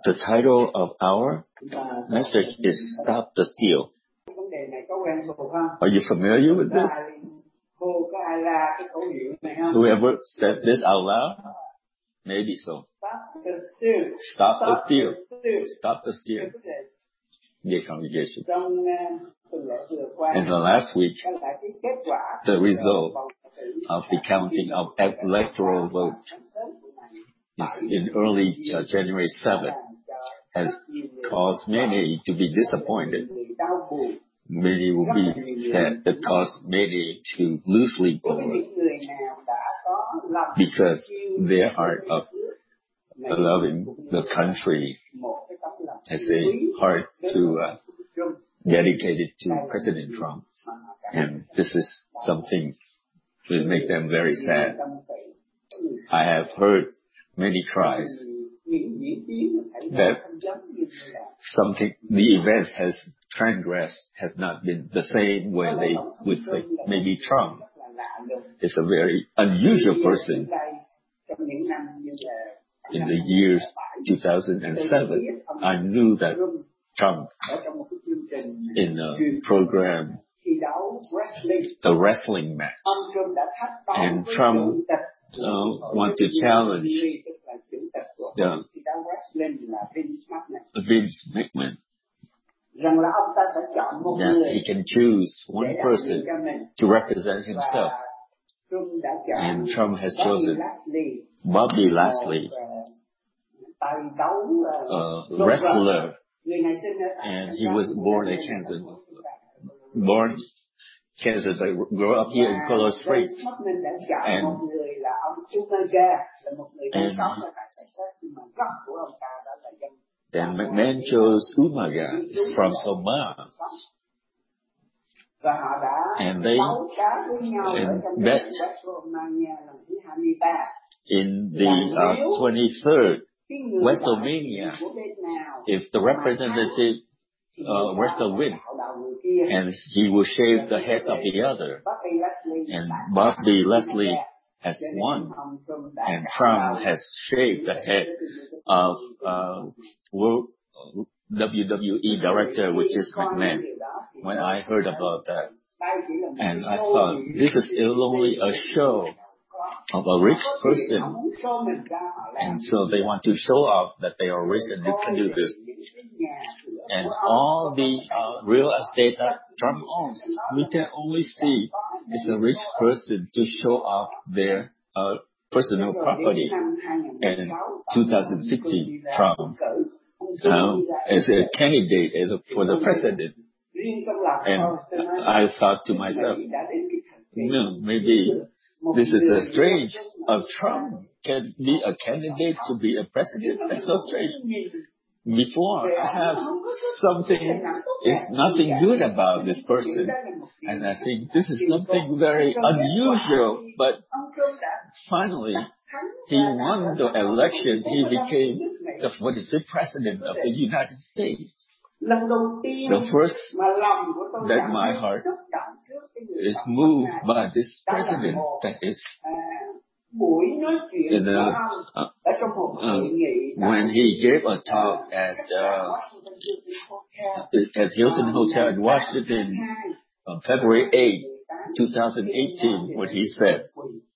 The title of our message is Stop the Steal. Are you familiar with this? Whoever said this out loud? Maybe so. Stop the steal. Stop the steal. Dear congregation. In the last week, the result of the counting of electoral vote in early January 7th has caused many to be disappointed. Many will be sad. It caused many to lose sleep over because their heart of loving the country has a heart to dedicate it to President Trump. And this is something that will make them very sad. I have heard many cries that the event has transgressed, has not been the same way they would say. Maybe Trump is a very unusual person. In the years 2007, I knew that Trump, in a program, the wrestling match, and Trump want to challenge Vince McMahon, that he can choose one person to represent himself. And Trump has chosen Bobby Lashley, a wrestler, and he was born in Kansas, but grew up here in Colorado Springs. And McMahon chose Umaga from Somalia. And they bet in the 23rd WrestleMania, if the representative wrestler win, and he will shave the heads of the other. And Bobby Lashley has won, and Trump has shaved the head of WWE director, which is McMahon. When I heard about that, and I thought, this is only a show of a rich person, and so they want to show off that they are rich and they can do this. And all the real estate that Trump owns, we can only see is a rich person to show off their personal property. And in 2016, Trump as a candidate for the president. And I thought to myself, maybe this is a strange. Trump can be a candidate to be a president. That's so strange. Before, I have nothing good about this person. And I think this is something very unusual. But finally, he won the election. He became the 45th president of the United States. The first that my heart is moved by this president, that is when he gave a talk at Hilton Hotel in Washington on February 8, 2018, what he said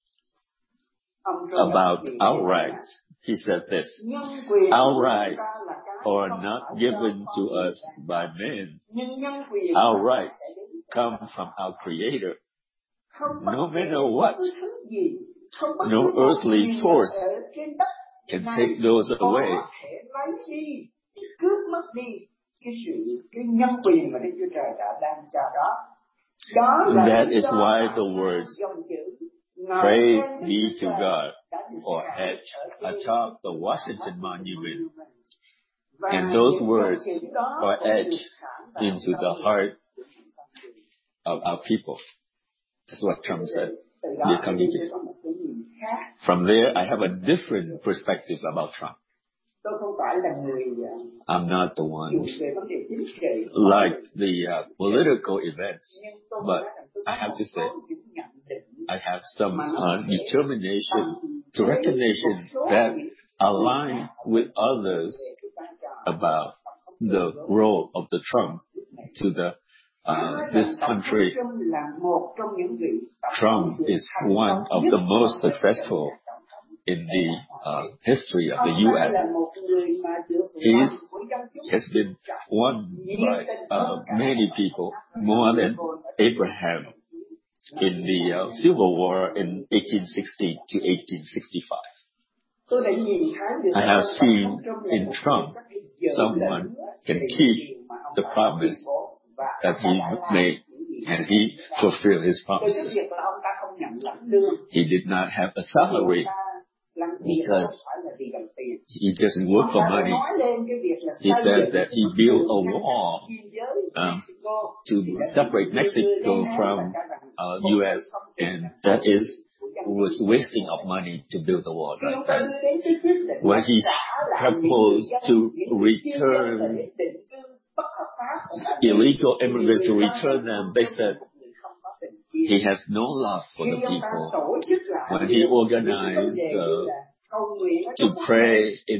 about our rights. He said this: our rights are not given to us by men. Our rights come from our Creator. No matter what, no earthly force can take those away. That is why the words "Praise be to God" or etched atop the Washington Monument. And those words are etched into the heart of our people. That's what Trump said. From there, I have a different perspective about Trump. I'm not the one like the political events, but I have to say, I have some determination to recognition that align with others about the role of the Trump to this country. Trump is one of the most successful in the history of the U.S. He has been won by many people, more than Abraham in the Civil War in 1860 to 1865. I have seen in Trump someone can keep the promise that he made, and he fulfilled his promises. He did not have a salary because he doesn't work for money. He said that he built a wall to separate Mexico from U.S., and that was wasting of money to build a wall like that. When he proposed to return illegal immigrants, to return them, they said he has no love for the people. When he organized to pray in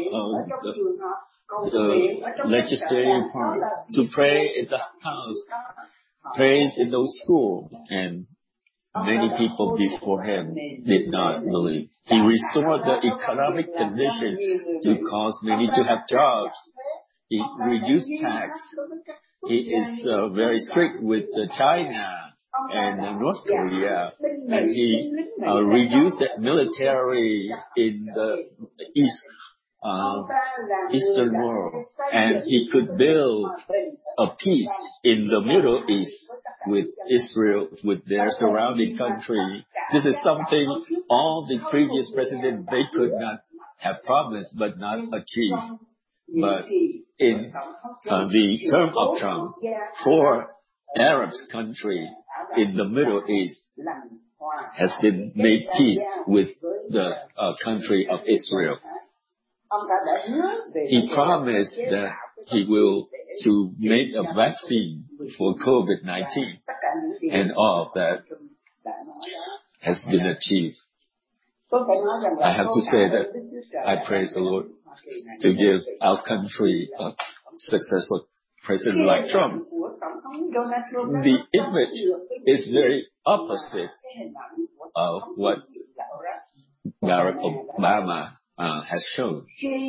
the legislative part, to pray in the house, praise in those schools, and many people before him did not believe. He restored the economic conditions to cause many to have jobs. He reduced tax. He is very strict with China and North Korea, and he reduced the military in the Eastern world, and he could build a peace in the Middle East with Israel, with their surrounding country. This is something all the previous presidents, they could not have promised but not achieved. But in the term of Trump, 4 Arab countries in the Middle East has been made peace with the country of Israel. He promised that he will to make a vaccine for COVID-19, and all of that has been achieved. I have to say that I praise the Lord to give our country a successful president like Trump. The image is very opposite of what Barack Obama has shown.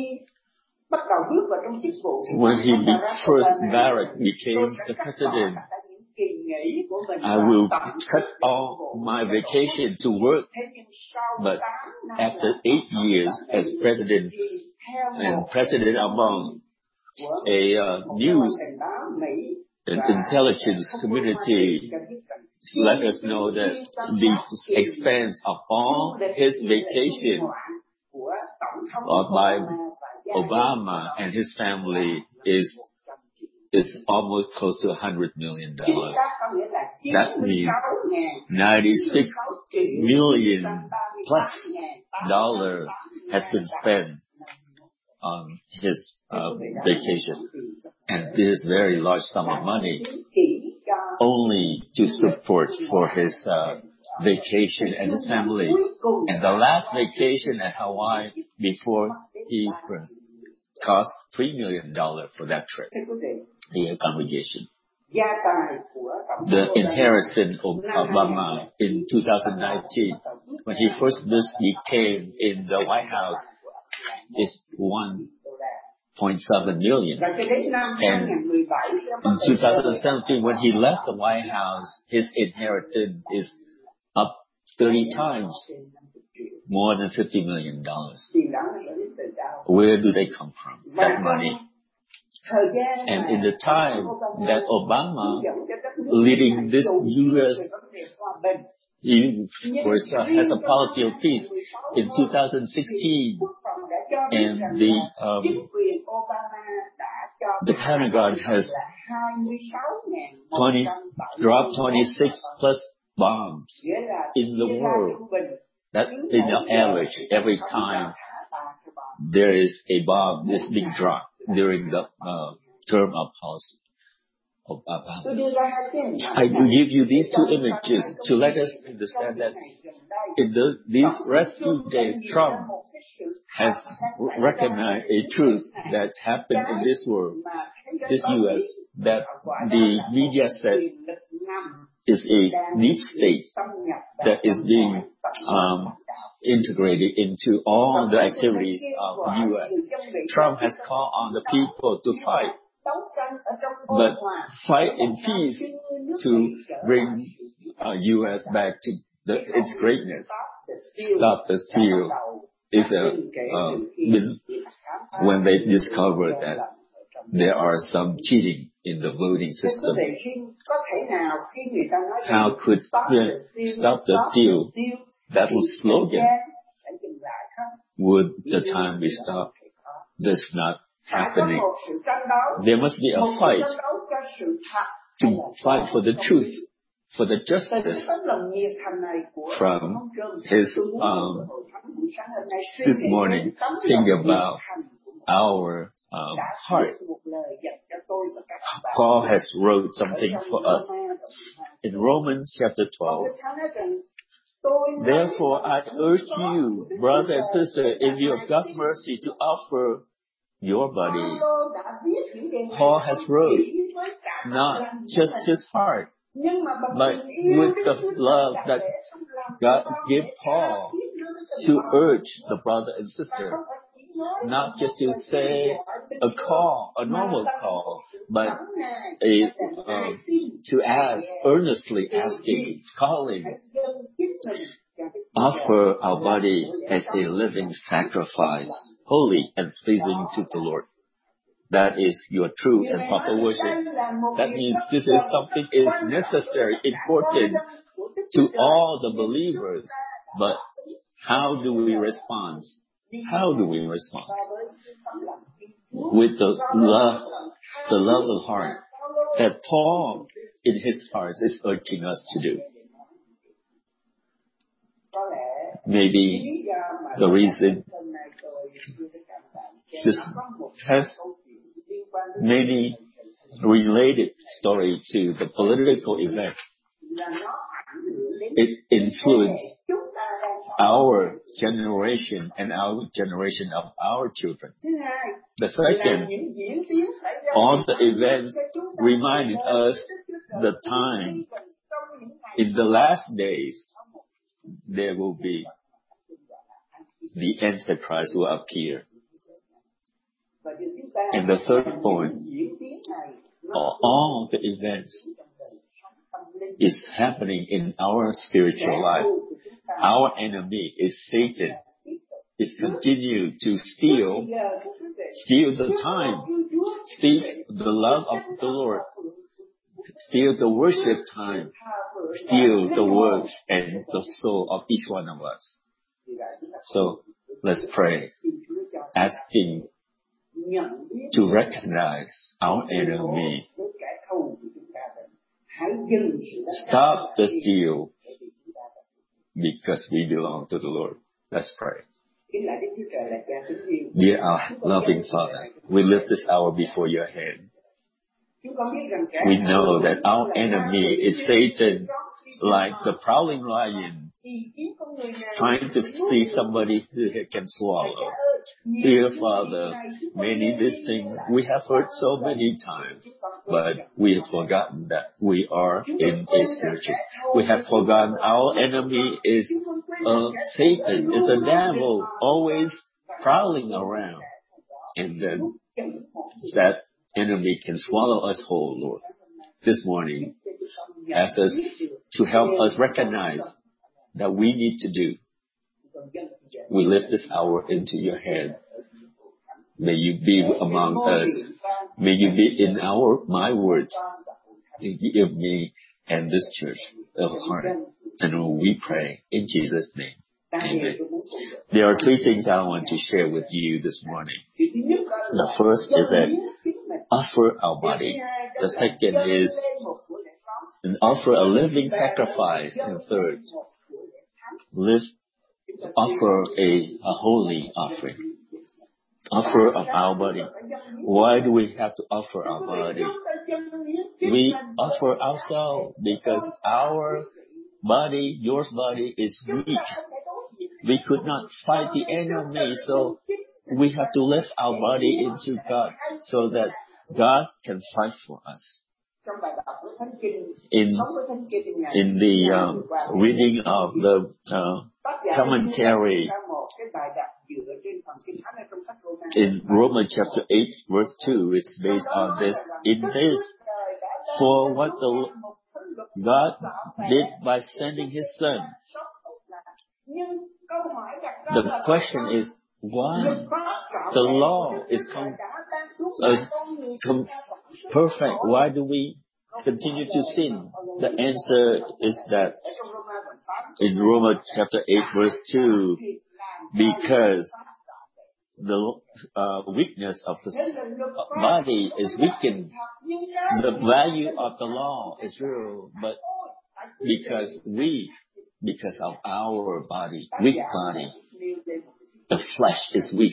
When Barack became the president, I will cut all my vacation to work. But after 8 years as president, and President among a news and intelligence community let us know that the expense of all his vacation by Obama and his family is almost close to $100 million. That means $96 million plus dollars has been spent on his vacation. And this is very large sum of money only to support for his vacation and his family. And the last vacation at Hawaii before he cost $3 million for that trip, the congregation. The inheritance of Obama in 2019, when he first came in the White House, is $1.7 million. And in 2017, when he left the White House, his inheritance is up 30 times, more than $50 million. Where do they come from, that money? And in the time that Obama leading this U.S., he has a policy of peace in 2016, and the Pentagon has dropped 26 plus bombs in the world. That in the average, every time there is a bomb, this being dropped during the term of of Abraham. I give you these two images to let us understand that in these rescue days, Trump has recognized a truth that happened in this world, this U.S., that the media said is a deep state that is being integrated into all the activities of the U.S. Trump has called on the people to fight, but fight in peace to bring U.S. back to its greatness. Stop the steal is when they discovered that there are some cheating in the voting system. How could stop the steal? That was slogan. Would the time be stopped? That's not happening. There must be a fight to fight for the truth, for the justice. From his this morning, think about our heart. Paul has wrote something for us in Romans chapter 12. Therefore, I urge you, brother and sister, in view of God's mercy, to offer your body. Paul has wrote not just his heart, but with the love that God gave Paul to urge the brother and sister, not just to say a call, a normal call, but to ask, earnestly asking, calling, offer our body as a living sacrifice, holy and pleasing to the Lord. That is your true and proper worship. That means this is something is necessary, important to all the believers. But how do we respond? How do we respond? With the love of heart that Paul in his heart is urging us to do. Maybe the reason this has many related stories to the political event. It influenced our generation and our generation of our children. The second, all the events reminded us the time in the last days there will be the Antichrist will appear. And the third point, all the events is happening in our spiritual life. Our enemy is Satan. Is continue to steal the time, steal the love of the Lord, steal the worship time, steal the words and the soul of each one of us. So let's pray, asking to recognize our enemy. Stop the steal because we belong to the Lord. Let's pray. Dear our loving Father, we lift this hour before your hand. We know that our enemy is Satan, like the prowling lion, trying to see somebody who he can swallow. Dear Father, many these things we have heard so many times, but we have forgotten that we are in a spiritual. We have forgotten our enemy is Satan, is the devil, always prowling around. And then that enemy can swallow us whole, Lord. This morning, ask us to help us recognize that we need to do. We lift this hour into your hand. May you be among us. May you be in my words. Give me and this church a heart. And we pray in Jesus' name. Amen. There are three things I want to share with you this morning. The first is that offer our body. The second is offer a living sacrifice. And third, offer a holy offering. Offer of our body. Why do we have to offer our body? we offer ourselves because our body, your body is weak. We could not fight the enemy, so we have to lift our body into God so that God can fight for us. In the reading of the commentary in Romans chapter 8 verse 2, it's based on this. In this, for what God did by sending His Son. The question is, why the law is perfect? Why do we continue to sin? The answer is that in Romans chapter 8 verse 2, because the weakness of the body is weakened. The value of the law is real, but because of our body, weak body, the flesh is weak.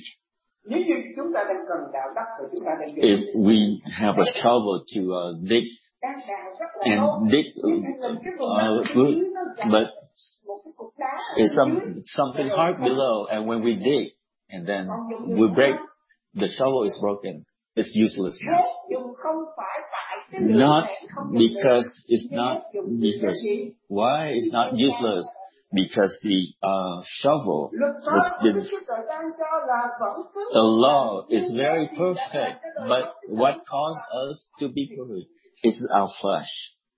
If we have a shovel to dig food, but it's something hard below, and when we dig and then we break, the shovel is broken. It's useless now. Not because it's not useless. Why it's not useless? Because the shovel has been, the law is very perfect, but what caused us to be perfect is our flesh.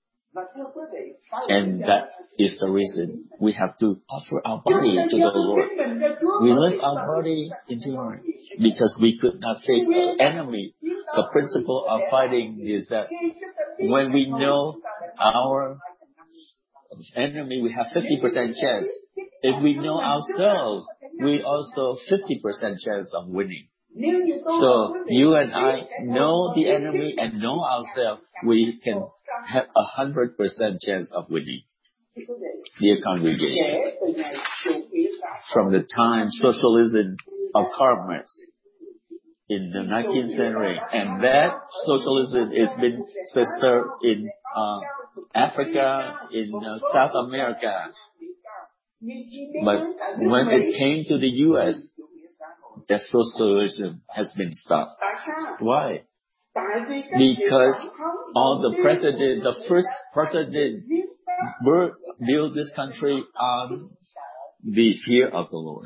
And that is the reason we have to offer our body to the Lord. We lift our body into Him because we could not face the enemy. The principle of fighting is that when we know our enemy, we have 50% chance. If we know ourselves, we also 50% chance of winning. So you and I know the enemy and know ourselves, we can have 100% chance of winning. Dear congregation, from the time socialism of Karl Marx in the 19th century, and that socialism has been sister in Africa, in South America. But when it came to the U.S., that socialism has been stopped. Why? Because the first president built this country on the fear of the Lord.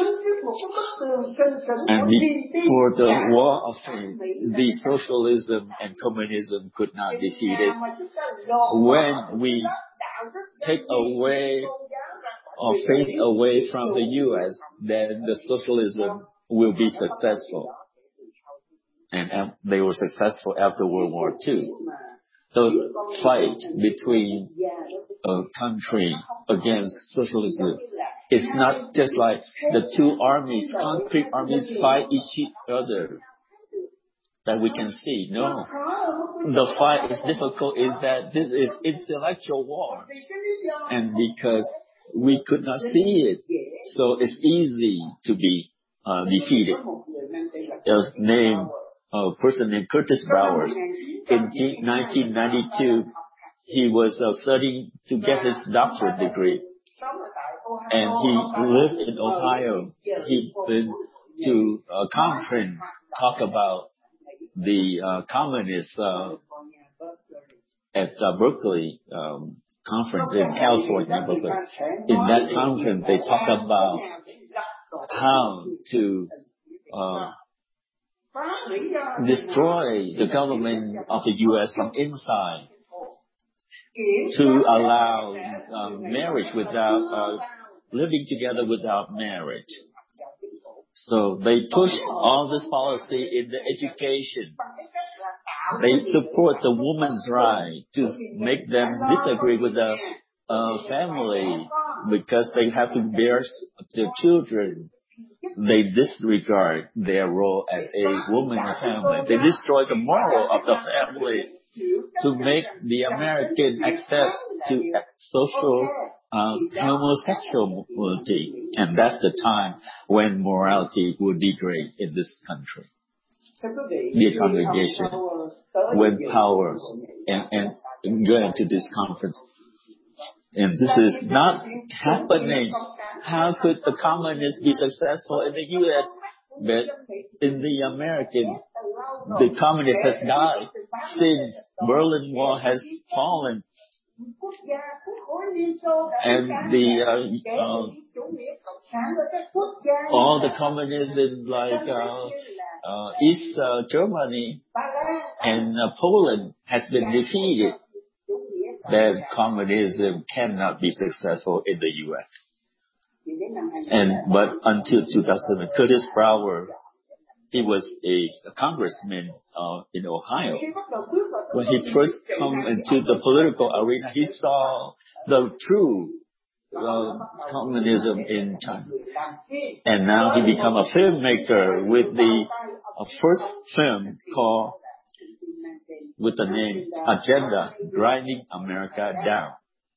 And before the war of faith, the socialism and communism could not defeat it. When we take away or faith away from the U.S., then the socialism will be successful. And they were successful after World War II. The fight between a country against socialism is not just like the two armies, concrete armies fight each other that we can see. No. The fight is difficult is that this is intellectual war. And because we could not see it, so it's easy to be defeated. There's a person named Curtis Bowers. In 1992, he was studying to get his doctorate degree. And he lived in Ohio. He went to a conference, talk about the communists at Berkeley conference in California. In that conference, they talk about how to destroy the government of the U.S. from inside, to allow marriage without living together without marriage. So they push all this policy in the education. They support the woman's right to make them disagree with the family because they have to bear their children. They disregard their role as a woman in the family. They destroy the moral of the family to make the American accept to social homosexuality. And that's the time when morality will degrade in this country. Dear congregation, win power and go into this conference. And this is not happening. How could the communists be successful in the U.S., but in the American, the communist has died since Berlin Wall has fallen, and all the communism like East Germany and Poland has been defeated. That communism cannot be successful in the U.S. But until 2000, Curtis Brower, he was a congressman in Ohio. When he first come into the political arena, he saw the true communism in China. And now he became a filmmaker with the first film called, with the name Agenda, Grinding America Down.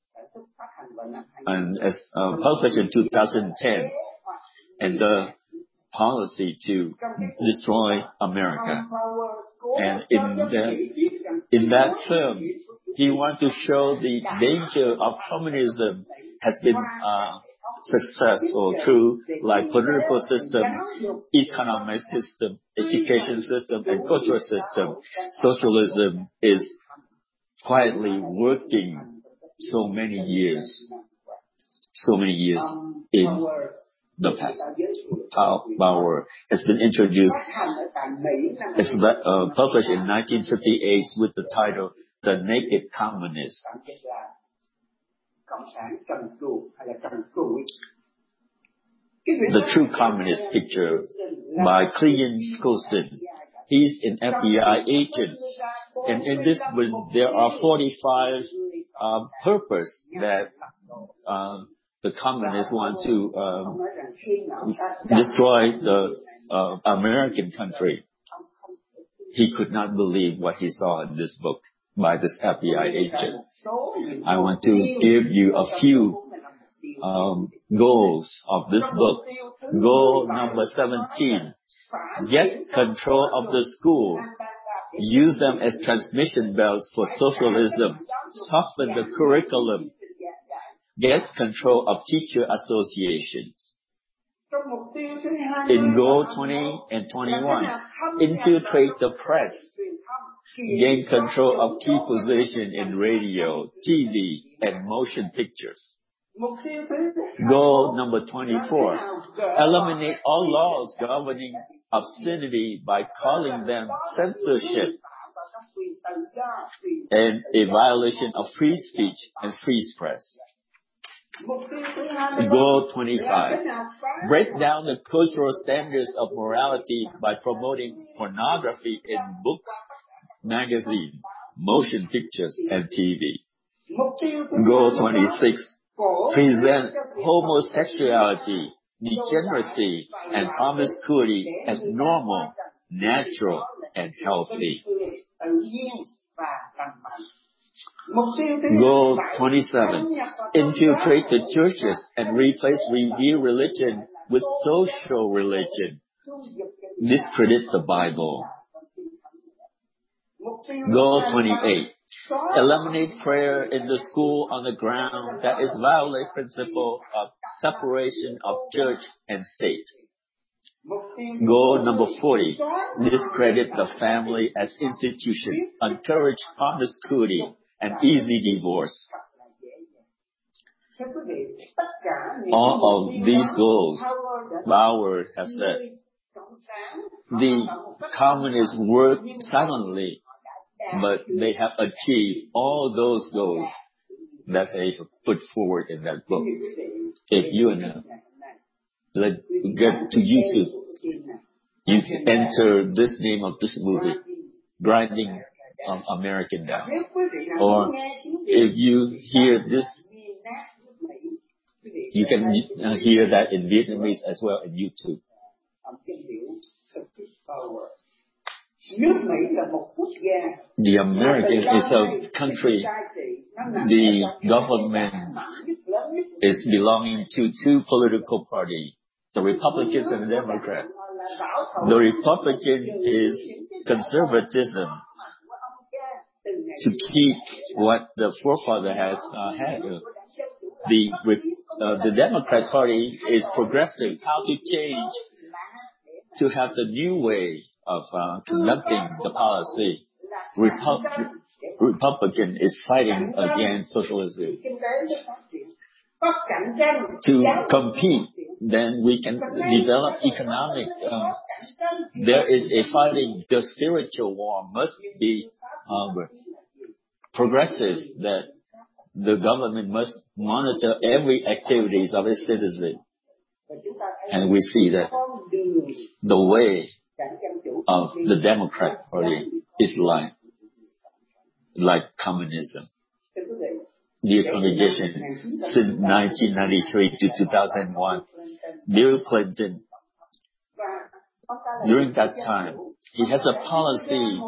And as published in 2010, and the policy to destroy America. And in that film, he wanted to show the danger of communism has been successful through like political system, economic system, education system, and cultural system. Socialism is quietly working so many years in the past. Power has been introduced, it's published in 1958 with the title The Naked Communist. The True Communist Picture by Cleon Skousen. He's an FBI agent, and in this book there are 45 purpose that the communists want to destroy the American country. He could not believe what he saw in this book by this FBI agent. I want to give you a few goals of this book. Goal number 17. Get control of the school. Use them as transmission belts for socialism. Soften the curriculum. Get control of teacher associations. In Goal 20 and 21, infiltrate the press. Gain control of key position in radio, TV, and motion pictures. Goal number 24, eliminate all laws governing obscenity by calling them censorship and a violation of free speech and free press. Goal 25. Break down the cultural standards of morality by promoting pornography in books, magazines, motion pictures, and TV. Goal 26. Present homosexuality, degeneracy, and promiscuity as normal, natural, and healthy. Goal 27. Infiltrate the churches and replace revealed religion with social religion. Discredit the Bible. Goal 28. Eliminate prayer in the school on the ground that is violate principle of separation of church and state. Goal number 40. Discredit the family as institution. Encourage promiscuity and easy divorce. All of these goals, Bauer has said, the communists work silently, but they have achieved all those goals that they have put forward in that book. If you and let's get to YouTube, you can enter this name of this movie, Grinding American Down. Or if you hear this, you can hear that in Vietnamese as well in YouTube. The American is a country, the government is belonging to two political parties, the Republicans and the Democrats. The Republican is conservatism, to keep what the forefather has had. The Democrat Party is progressive. How to change to have the new way of conducting the policy. Republican is fighting against socialism. To compete, then we can develop economic. There is a fighting. The spiritual war must be progressive. That the government must monitor every activities of its citizens, and we see that the way of the Democrat Party is like communism. Dear congregation, since 1993 to 2001, Bill Clinton, during that time, he has a policy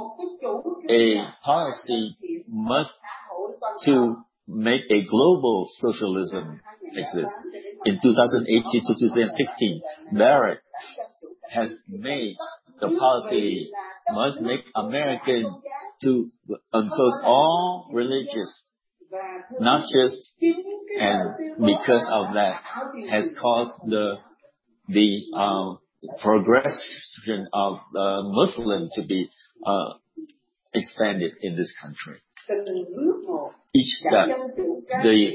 must to make a global socialism exist. In 2018 to 2016, Barrett has made the policy must make American to impose all religious, not just, and because of that has caused the progression of Muslim to be expanded in this country. Each step, the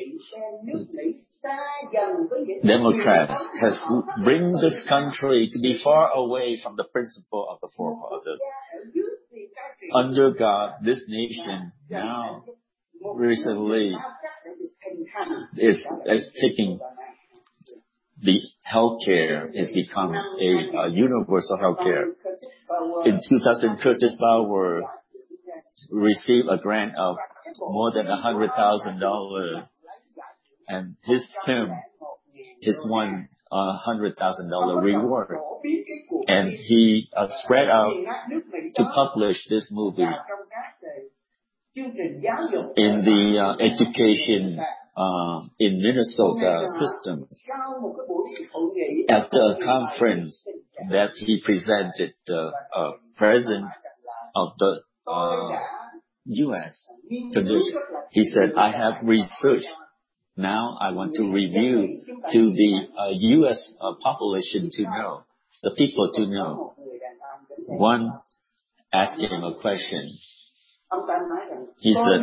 Democrats has bring this country to be far away from the principle of the forefathers. Under God, this nation now recently is taking the healthcare has become a universal healthcare. In 2000, Curtis Bauer received a grant of more than $100,000, and his film is won $100,000 reward, and he spread out to publish this movie in the education in Minnesota system. After a conference that he presented, the president of the U.S. condition, he said, "I have researched. Now I want to review to the U.S. population to know, the people to know." One asked him a question. He said,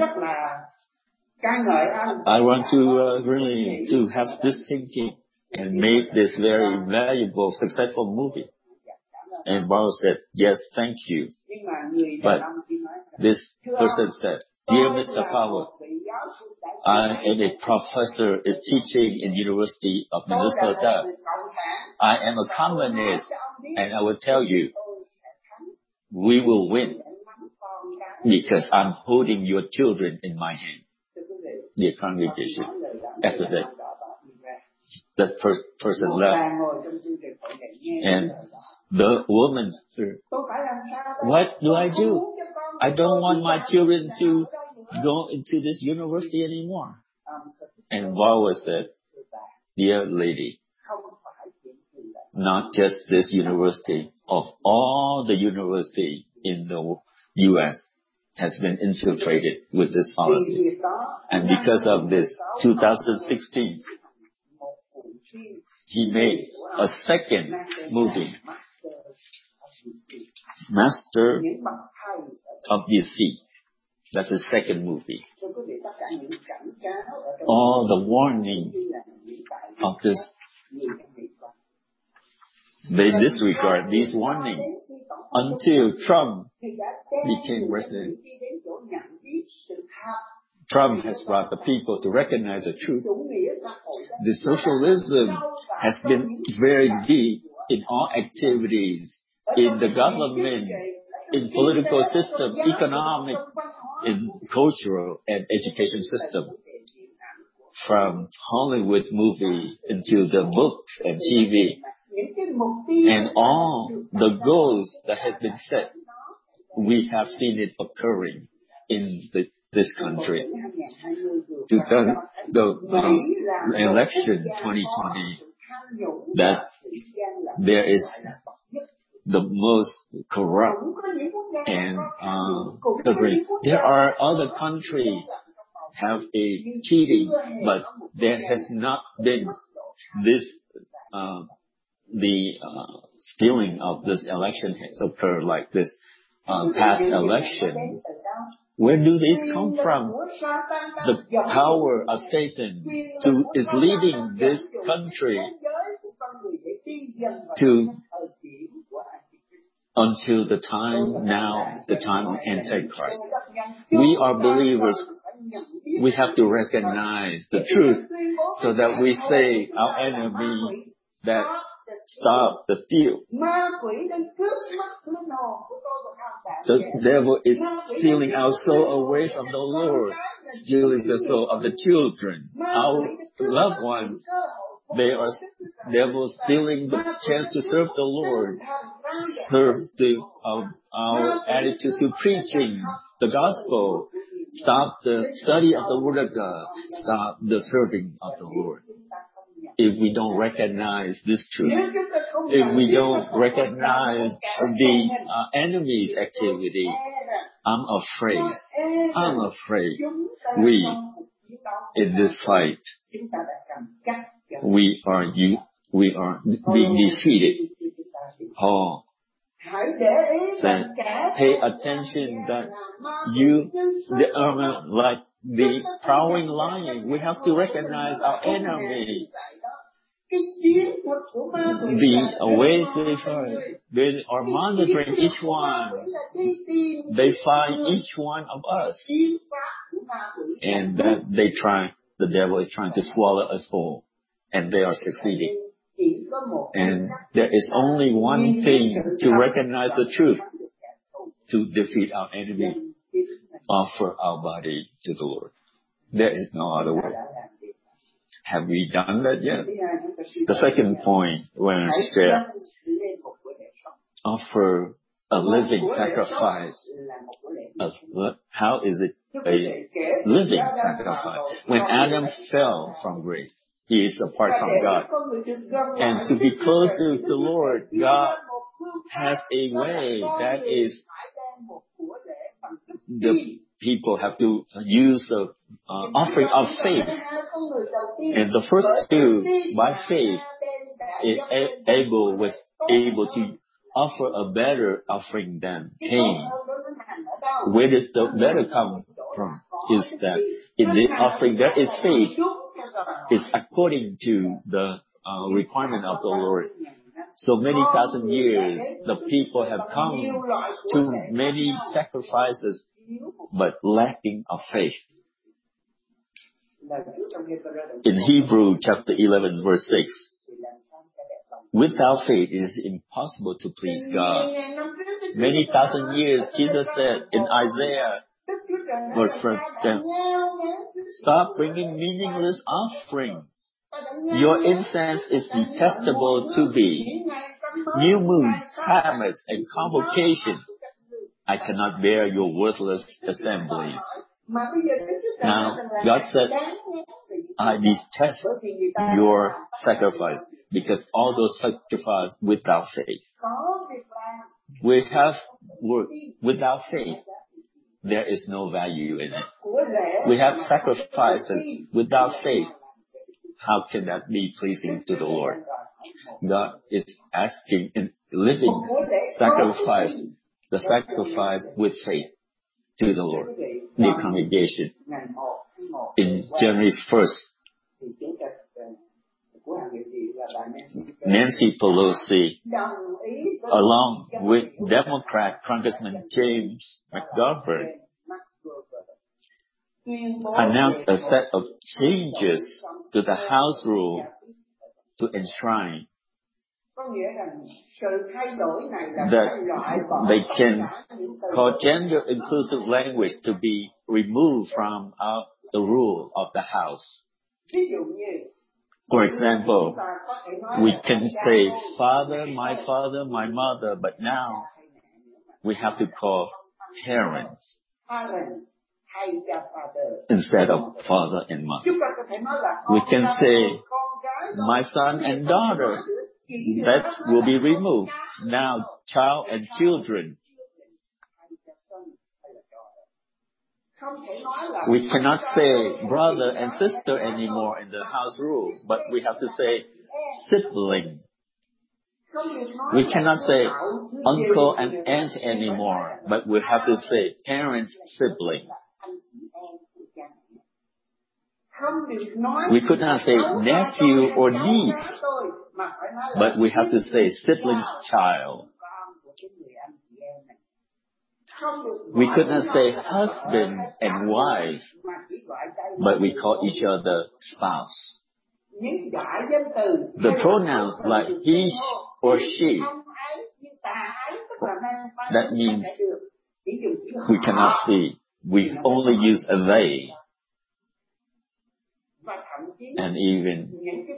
"I want to really to have this thinking and make this very valuable, successful movie." And Bauer said, "Yes, thank you." But this person said, "Dear Mr. Powell, I am a professor is teaching in University of Minnesota. I am a communist, and I will tell you, we will win because I'm holding your children in my hand." Dear congregation, after that person left, and the woman said, "What do I do? I don't want my children to go into this university anymore." And Bauer said, "Dear lady, not just this university, of all the university in the U.S. has been infiltrated with this policy. And because of this, 2016, he made a second movie, Master of the Sea. That's the second movie. All the warning of this, they disregard these warnings until Trump became president. Trump has brought the people to recognize the truth. The socialism has been very deep in all activities, in the government, in political system, economic, in cultural and education system. From Hollywood movie into the books and TV. And all the goals that have been set, we have seen it occurring in this country. The election 2020, that there is the most corrupt and agree. There are other countries have a cheating, but there has not been this the stealing of this election has occurred like this past election. Where do these come from? The power of Satan is leading this country to until the time of Antichrist. We are believers. We have to recognize the truth so that we say our enemy that stop the steal. The devil is stealing our soul away from the Lord, stealing the soul of the children, our loved ones. They are devil stealing the chance to serve the Lord, serve our attitude to preaching the gospel, stop the study of the Word of God, stop the serving of the Lord. If we don't recognize this truth, if we don't recognize the enemy's activity, I'm afraid we, in this fight, we are being defeated. Paul said, pay attention that like the prowling lion, we have to recognize our enemy. The way they fight, they are monitoring each one. They find each one of us. And that the devil is trying to swallow us whole. And they are succeeding. And there is only one thing to recognize the truth, to defeat our enemy, offer our body to the Lord. There is no other way. Have we done that yet? The second point, when I share, offer a living sacrifice. How is it a living sacrifice? When Adam fell from grace, he is apart from God. And to be close to the Lord, God has a way that is the people have to use the offering of faith. And the first two, by faith, Abel was able to offer a better offering than Cain. Where does the better come from? Is that in the offering there is faith. It's according to the requirement of the Lord. So many thousand years, the people have come to many sacrifices, but lacking of faith. In Hebrew chapter 11 verse 6, without faith it is impossible to please God. Many thousand years, Jesus said in Isaiah verse 10, stop bringing meaningless offerings. Your incense is detestable to me. New moons, Sabbaths, and convocations. I cannot bear your worthless assemblies. Now, God said, I detest your sacrifice because all those sacrifices without faith. We have work without faith. There is no value in it. We have sacrifices without faith. How can that be pleasing to the Lord? God is asking in living sacrifice, the sacrifice with faith to the Lord. The congregation in January 1st, Nancy Pelosi, along with Democrat Congressman James McGovern, announced a set of changes to the House rule to enshrine that they can call gender-inclusive language to be removed from the rule of the House. For example, we can say, father, my mother, but now we have to call parents instead of father and mother. We can say, my son and daughter. That will be removed. Now, child and children. We cannot say brother and sister anymore in the house rule, but we have to say sibling. We cannot say uncle and aunt anymore, but we have to say parents, sibling. We could not say nephew or niece, but we have to say sibling's child. We could not say husband and wife, but we call each other spouse. The pronouns like he or she, that means we cannot see. We only use a they. And even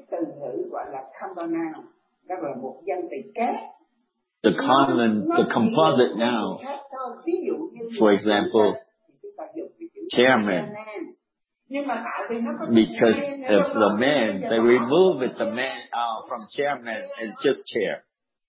the composite noun, for example, chairman. Because if the man, they remove it, the man out from chairman, it's just chair.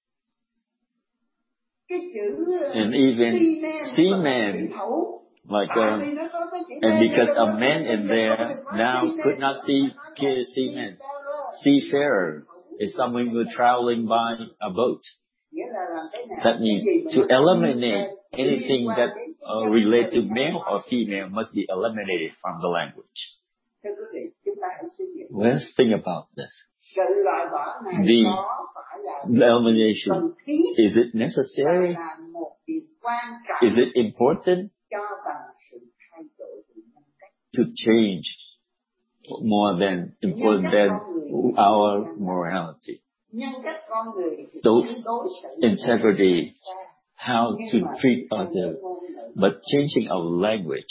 And even seaman, like, and because a man in there now could not see seaman. Seafarer is someone who is traveling by a boat. That means to eliminate anything that relates to male or female must be eliminated from the language. Let's think about this. The elimination, is it necessary? Is it important to change more than important than our morality? So integrity, how to treat others, but changing our language.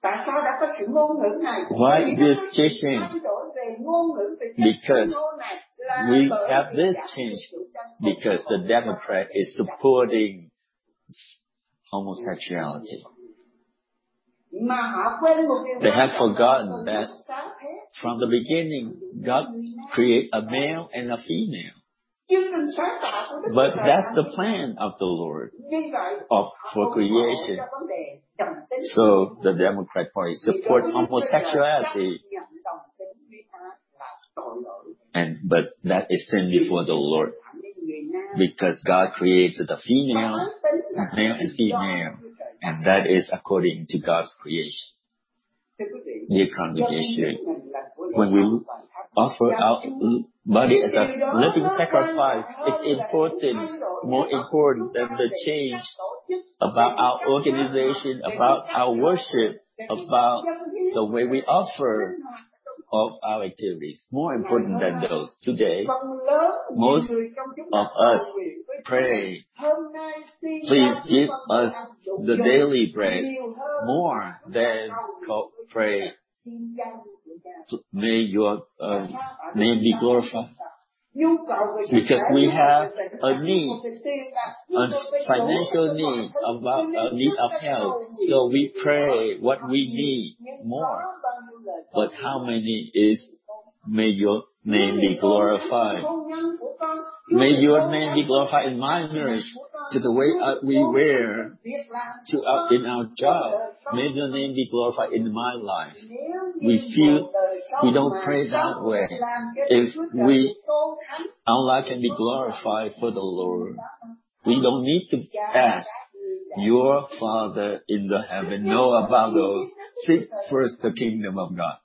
Why this teaching? Because we have this change because the Democrat is supporting homosexuality. They have forgotten that from the beginning, God created a male and a female. But that's the plan of the Lord for creation. So the Democrat Party supports homosexuality. But that is sin before the Lord. Because God created the female, male and female. And that is according to God's creation. Dear congregation, when we offer our body as a living sacrifice, it's important, more important than the change about our organization, about our worship, about the way we offer of our activities. More important than those. Today, most of us pray, please give us the daily bread, more than pray, may your name be glorified. Because we have a need, a financial need, about a need of health. So we pray what we need more. But how many is, may your name be glorified. May your name be glorified in my marriage, to the way we wear, in our job. May your name be glorified in my life. We feel we don't pray that way. If our life can be glorified for the Lord, we don't need to ask. Your Father in the heaven know about those. Seek first the kingdom of God.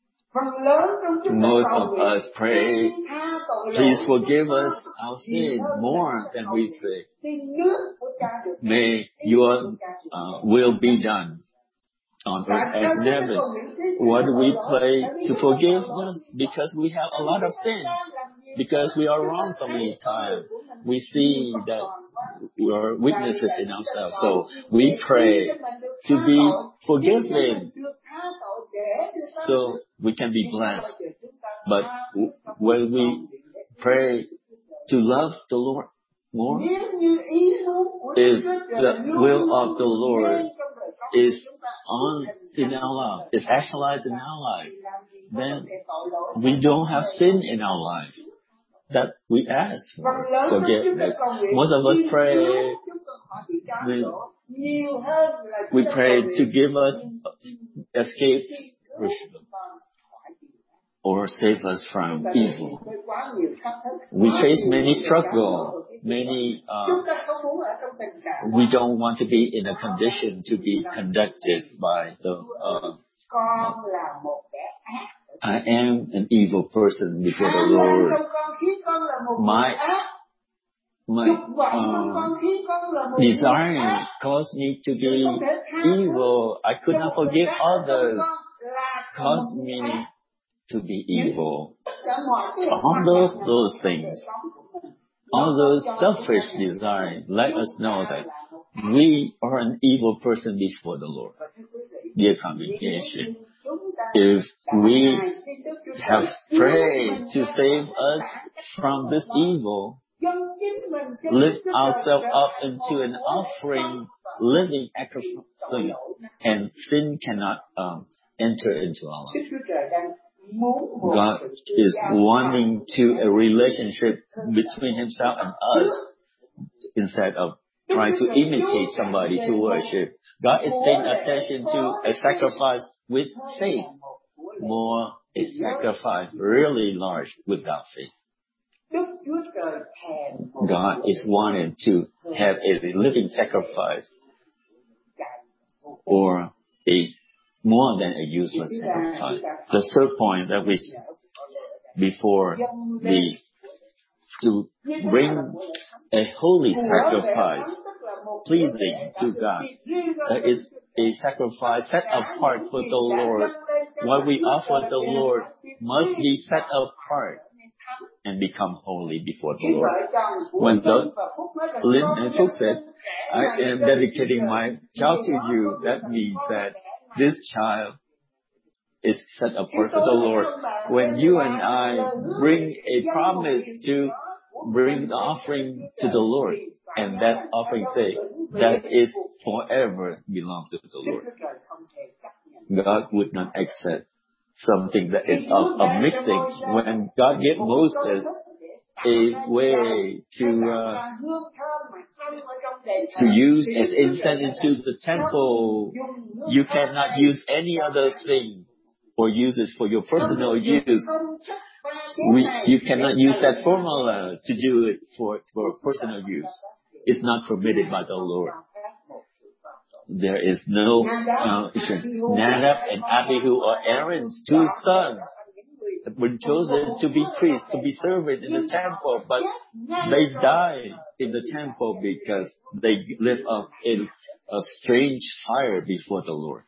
Most of us pray, please forgive us our sin more than we say. May your will be done on earth as in heaven. Why do we pray to forgive us? Because we have a lot of sin. Because we are wrong so many times. We see that we are weaknesses in ourselves. So we pray to be forgiven so we can be blessed. But when we pray to love the Lord more, if the will of the Lord is in our life, is actualized in our life, then we don't have sin in our life that we ask for forgiveness. Most of us pray, We pray to give us escape or save us from evil. We face many struggles, we don't want to be in a condition to be conducted by the I am an evil person before the Lord. My desire caused me to be evil. I could not forgive others. Caused me to be evil. All those things, all those selfish desires, let us know that we are an evil person before the Lord. Dear congregation, if we have prayed to save us from this evil, lift ourselves up into an offering, living sacrifice, and sin cannot enter into our life. God is wanting a relationship between Himself and us instead of trying to imitate somebody to worship. God is paying attention to a sacrifice with faith, more a sacrifice really large without faith. God is wanting to have a living sacrifice or a more than a useless sacrifice. The third point that to bring a holy sacrifice pleasing to God. That is a sacrifice set apart for the Lord. What we offer the Lord must be set apart and become holy before the Lord. When Lynn and Phúc said, I am dedicating my child to you, that means that this child is set apart for the Lord. When you and I bring a promise to bring the offering to the Lord, and that offering say that is forever belongs to the Lord, God would not accept something that is a mixing. When God gave Moses a way to use as incense into the temple, you cannot use any other thing or use it for your personal use. You cannot use that formula to do it for personal use. It's not permitted by the Lord. There is no Nadab and Abihu are Aaron's two sons were chosen to be priests, to be servants in the temple, but they died in the temple because they lived up in a strange fire before the Lord.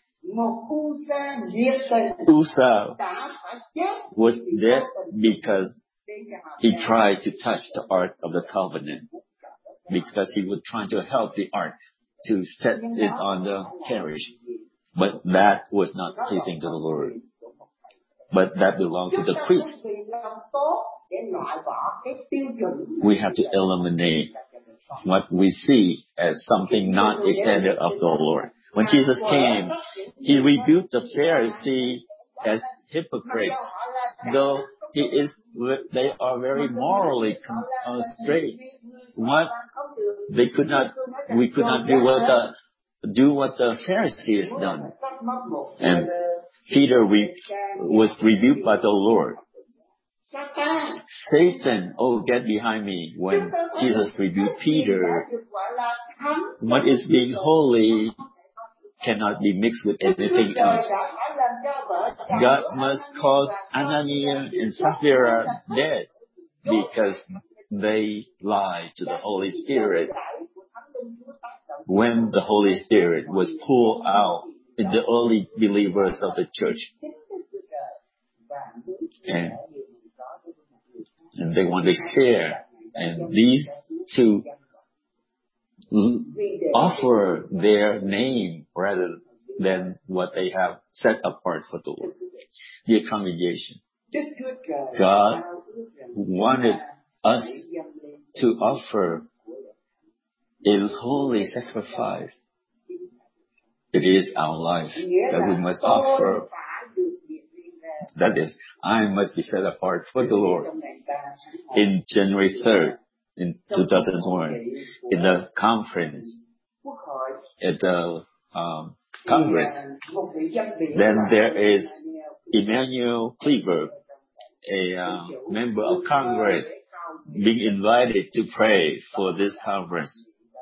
Uzzah was dead because he tried to touch the Ark of the Covenant, because he was trying to help the Ark to set it on the carriage. But that was not pleasing to the Lord. But that belonged to the priest. We have to eliminate what we see as something not a standard of the Lord. When Jesus came, He rebuked the Pharisees as hypocrites, though they are very morally straight. We could not do what the Pharisees done. And Peter was rebuked by the Lord. Satan, get behind me. When Jesus rebuked Peter, what is being holy cannot be mixed with anything else. God must cause Ananias and Sapphira dead because they lied to the Holy Spirit. When the Holy Spirit was poured out in the early believers of the church, and they want to share, and these two offer their name rather than what they have set apart for the Lord. Dear congregation, God wanted us to offer a holy sacrifice. It is our life that we must offer. That is, I must be set apart for the Lord. In January 3rd, in 2001, in the conference, at the Congress. Then there is Emmanuel Cleaver, a member of Congress, being invited to pray for this conference.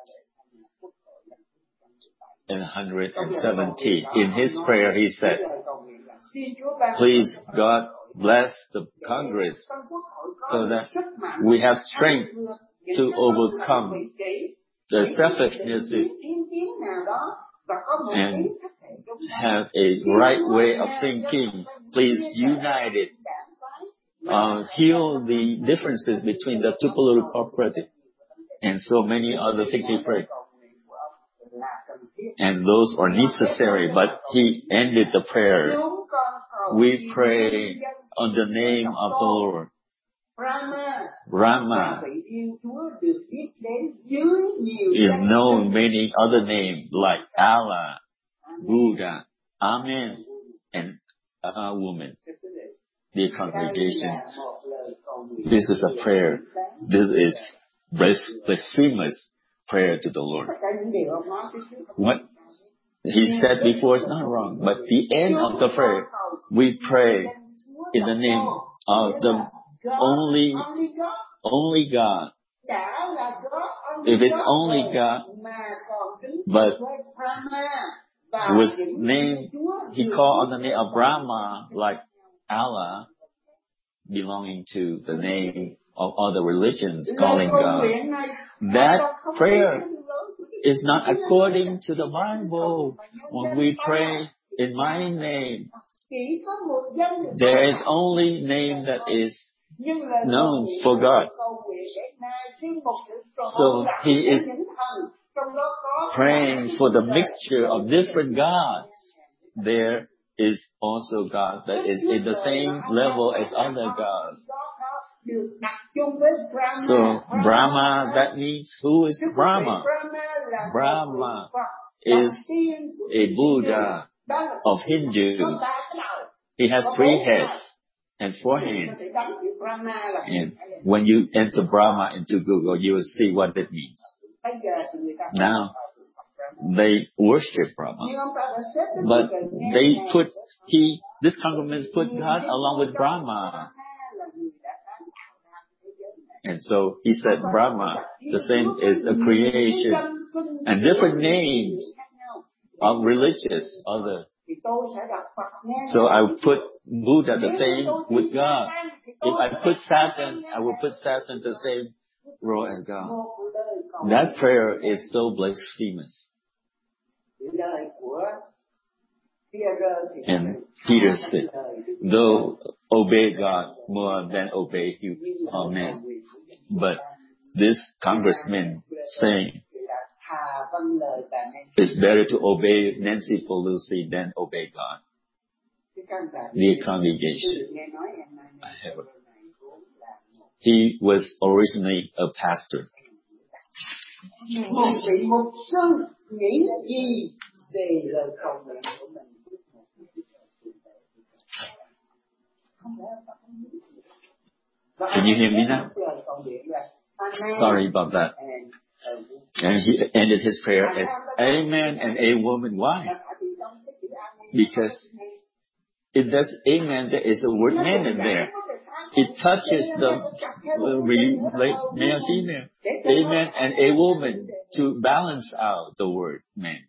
In 170, in his prayer he said, please God bless the Congress so that we have strength to overcome the selfishness and have a right way of thinking. Please unite it. Heal the differences between the two political cooperatives and so many other things he prayed. And those are necessary, but he ended the prayer. We pray on the name of the Lord. Brahma is known many other names like Allah, Buddha, Amen, and a woman. Dear congregation, this is a prayer. This is blasphemous prayer to the Lord. What he said before is not wrong, but the end of the prayer, we pray in the name of the only God. If it's only God, but with name, he called on the name of Brahma, like Allah, belonging to the name of other religions, calling God. That prayer is not according to the Bible. When we pray in my name, there is only name that is known for God. So he is praying for the mixture of different gods. There is also God that is in the same level as other gods. So Brahma, that means who is Brahma? Brahma is a Buddha of Hindu. He has 3 heads and 4 hands. And when you enter Brahma into Google, you will see what it means. Now, they worship Brahma, but this congregation put God along with Brahma. And so he said Brahma, the same is a creation, and different names of religious other. So I would put Buddha the same with God. If I put Satan, I will put Satan the same role as God. That prayer is so blasphemous. And Peter said, though obey God more than obey man. But this congressman saying, it's better to obey Nancy Pelosi than obey God. Dear congregation, he was originally a pastor. Can you hear me now? Sorry about that. And he ended his prayer as Amen and a woman. Why? Because it does Amen, there is a word man in there. It touches the male female. Amen and a woman to balance out the word man.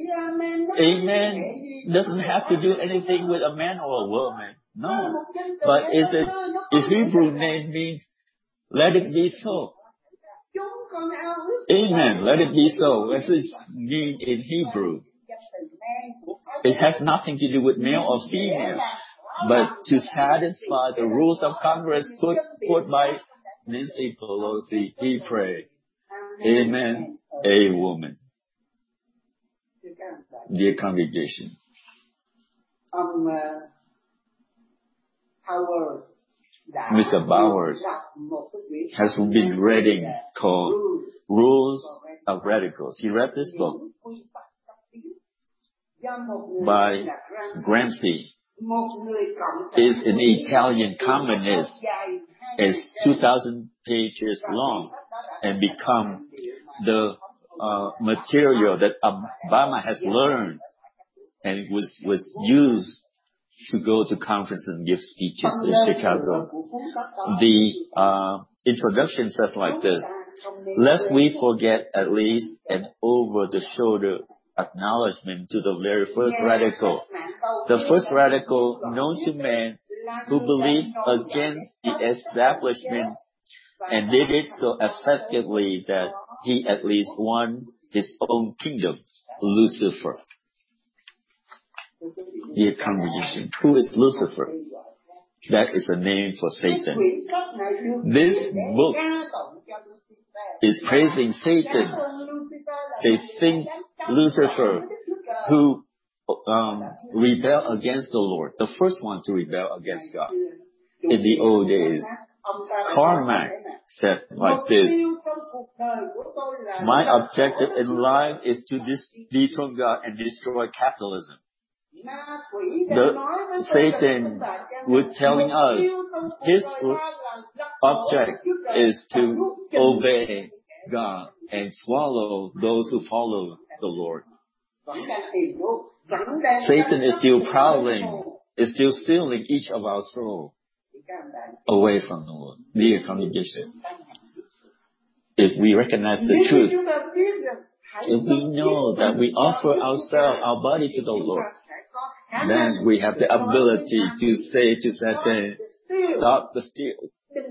Amen doesn't have to do anything with a man or a woman. No. But its Hebrew name means let it be so. Amen. Let it be so. What does it mean in Hebrew? It has nothing to do with male or female, but to satisfy the rules of Congress put by Nancy Pelosi, he prayed, Amen, a woman. Dear congregation, Mr. Bowers has been reading called Rules of Radicals. He read this book by Gramsci. Is an Italian communist. It's 2,000 pages long and become the material that Obama has learned and was used to go to conferences and give speeches in Chicago. The introduction says like this: lest we forget at least an over-the-shoulder acknowledgement to the very first radical. The first radical known to man who believed against the establishment and did it so effectively that he at least won his own kingdom, Lucifer. Dear congregation, who is Lucifer? That is a name for Satan. This book is praising Satan. They think Lucifer, who rebelled against the Lord, the first one to rebel against God in the old days. Karl Marx said like this: my objective in life is to dethrone God and destroy capitalism. Satan was telling us his object is to obey God and swallow those who follow the Lord. Satan is still prowling, is still stealing each of our soul away from the Lord. Dear congregation, if we recognize the truth, if we know that we offer ourselves, our body to the Lord, then we have the ability to say to Satan, stop the steal.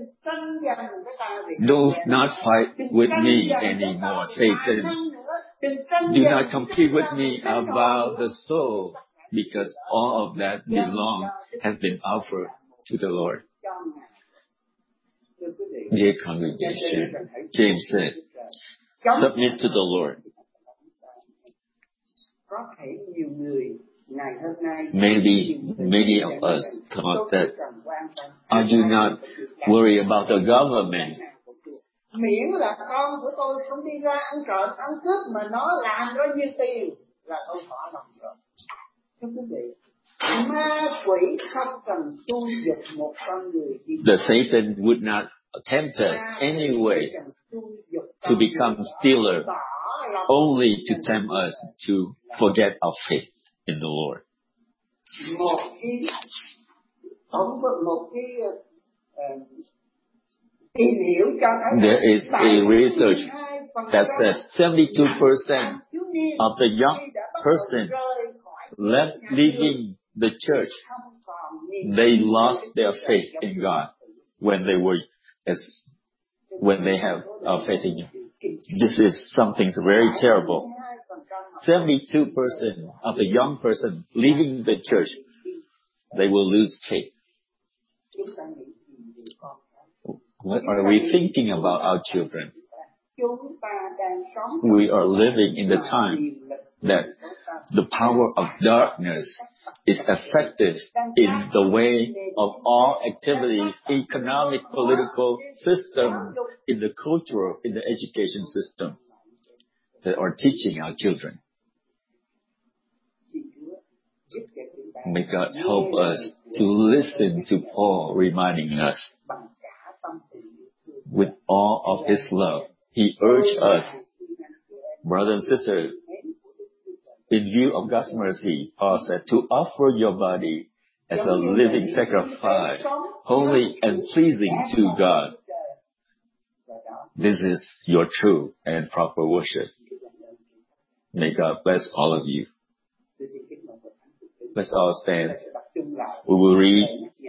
Do not fight with me anymore, Satan. Do not compete with me about the soul, because all of that has been offered to the Lord. Dear congregation, James said, submit to the Lord. Maybe many of us thought that I do not worry about the government. Miễn là con của tôi không đi ra ăn trộm, ăn cướp mà nó làm bao nhiêu tiền là tôi thỏa lòng rồi. Thưa quý vị, ma quỷ không cần xúi giục một con người. The Satan would not tempt us anyway to become stealer, only to tempt us to forget our faith in the Lord. There is a research that says 72% of the young person leaving the church, they lost their faith in God when they have faith in Him. This is something very terrible. 72% of the young person leaving the church, they will lose faith. What are we thinking about our children? We are living in the time that the power of darkness is effective in the way of all activities, economic, political system, in the cultural, in the education system that are teaching our children. May God help us to listen to Paul reminding us with all of His love. He urged us, brothers and sisters, in view of God's mercy, Paul said, to offer your body as a living sacrifice, holy and pleasing to God. This is your true and proper worship. May God bless all of you. Let's all stand. We will read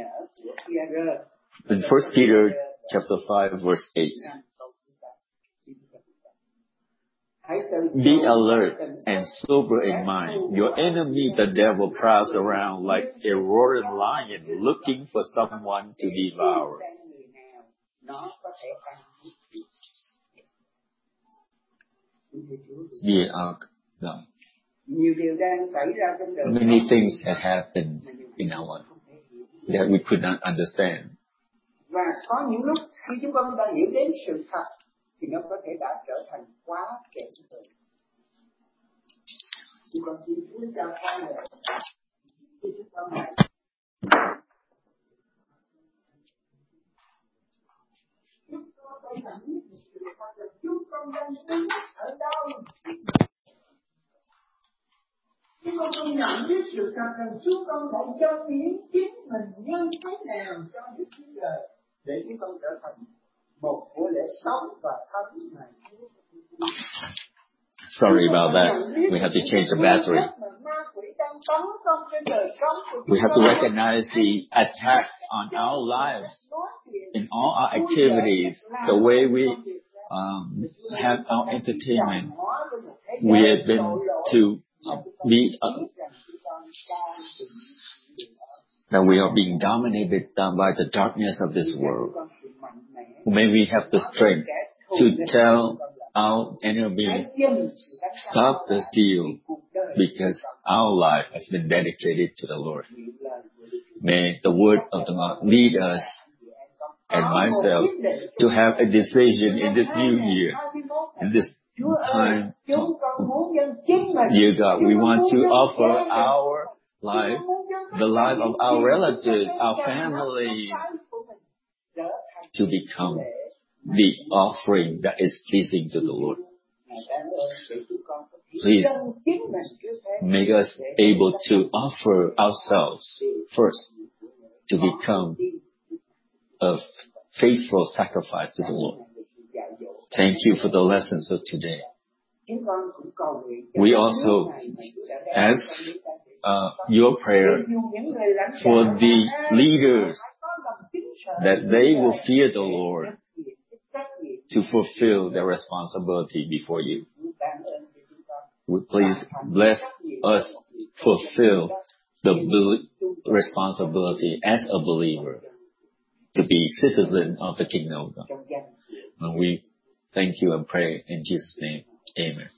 in 1 Peter chapter 5, verse 8. Be alert and sober in mind. Your enemy, the devil, prowls around like a roaring lion looking for someone to devour. Dear our God, many things have happened in our life that we could not understand. Và có những lúc khi chúng con đã hiểu đến sự thật thì nó có thể đã trở thành quá kể rồi. Chúng con xin Chúa cho con là chúng con này. Chúng con con đang đứng ở đâu. Khi con nhận biết sự thật rằng Chúa con đã dâng hiến chính mình như thế nào cho Đức Chúa Trời để chúng con trở thành một của lễ sống và thánh này. Sorry about that. We have to change the battery. We have to recognize the attack on our lives in all our activities, the way we have our entertainment. We have been to that we are being dominated by the darkness of this world. May we have the strength to tell our enemy, stop the steal, because our life has been dedicated to the Lord. May the word of the Lord lead us and myself to have a decision in this new year, in this time. Dear God, we want to offer our life, the life of our relatives, our families, to become the offering that is pleasing to the Lord. Please make us able to offer ourselves first to become a faithful sacrifice to the Lord. Thank you for the lessons of today. We also ask your prayer for the leaders, that they will fear the Lord to fulfill their responsibility before you. Please bless us fulfill the responsibility as a believer to be citizen of the kingdom of God. And we thank you and pray in Jesus' name. Amen.